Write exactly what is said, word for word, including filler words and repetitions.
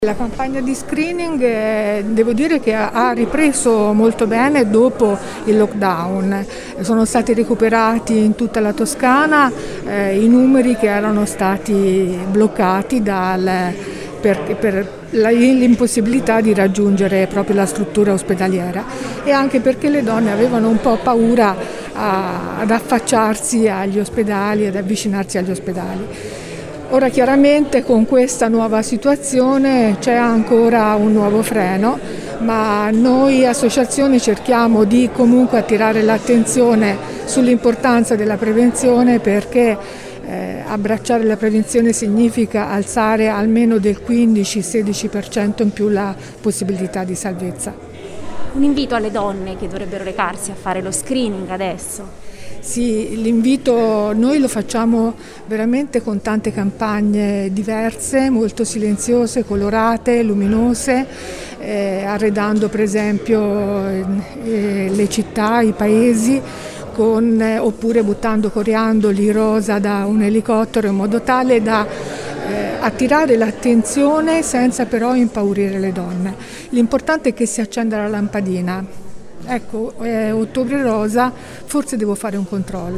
La campagna di screening eh, devo dire che ha ripreso molto bene dopo il lockdown. Sono stati recuperati in tutta la Toscana eh, i numeri che erano stati bloccati dal, per, per l'impossibilità di raggiungere proprio la struttura ospedaliera, e anche perché le donne avevano un po' paura a, ad affacciarsi agli ospedali, ad avvicinarsi agli ospedali. Ora chiaramente con questa nuova situazione c'è ancora un nuovo freno, ma noi associazioni cerchiamo di comunque attirare l'attenzione sull'importanza della prevenzione, perché eh, abbracciare la prevenzione significa alzare almeno del quindici sedici per cento in più la possibilità di salvezza. Un invito alle donne che dovrebbero recarsi a fare lo screening adesso. Sì, l'invito noi lo facciamo veramente con tante campagne diverse, molto silenziose, colorate, luminose, eh, arredando per esempio eh, le città, i paesi, con, eh, oppure buttando coriandoli rosa da un elicottero, in modo tale da eh, attirare l'attenzione senza però impaurire le donne. L'importante è che si accenda la lampadina. Ecco, è ottobre rosa, forse devo fare un controllo.